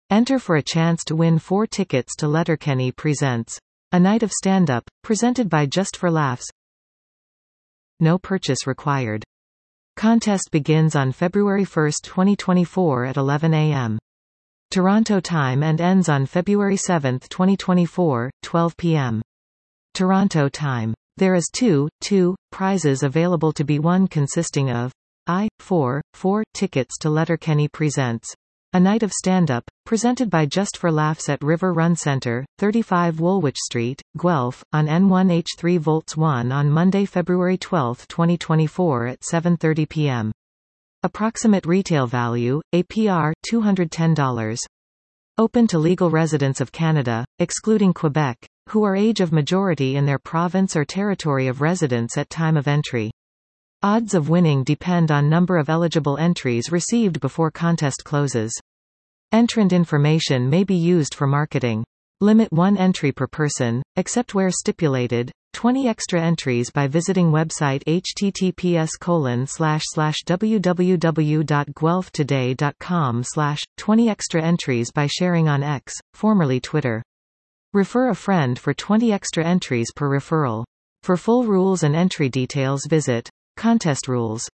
Enter for a chance to win 4 tickets to Letterkenny Presents A Night of Stand-Up, presented by Just for Laughs. No purchase required. Contest begins on February 1, 2024 at 11 a.m. Toronto time and ends on February 7, 2024, 12 p.m. Toronto time. There is two prizes available to be won, consisting of 4 tickets to Letterkenny Presents A Night of Stand-Up, presented by Just for Laughs at River Run Centre, 35 Woolwich Street, Guelph, on N1H3 Volts 1 on Monday, February 12, 2024 at 7:30 p.m. Approximate retail value, APR, $210. Open to legal residents of Canada, excluding Quebec, who are age of majority in their province or territory of residence at time of entry. Odds of winning depend on number of eligible entries received before contest closes. Entrant information may be used for marketing. Limit 1 entry per person, except where stipulated. 20 extra entries by visiting website https://www.guelphtoday.com/ 20 extra entries by sharing on X, formerly Twitter. Refer a friend for 20 extra entries per referral. For full rules and entry details visit Contest Rules.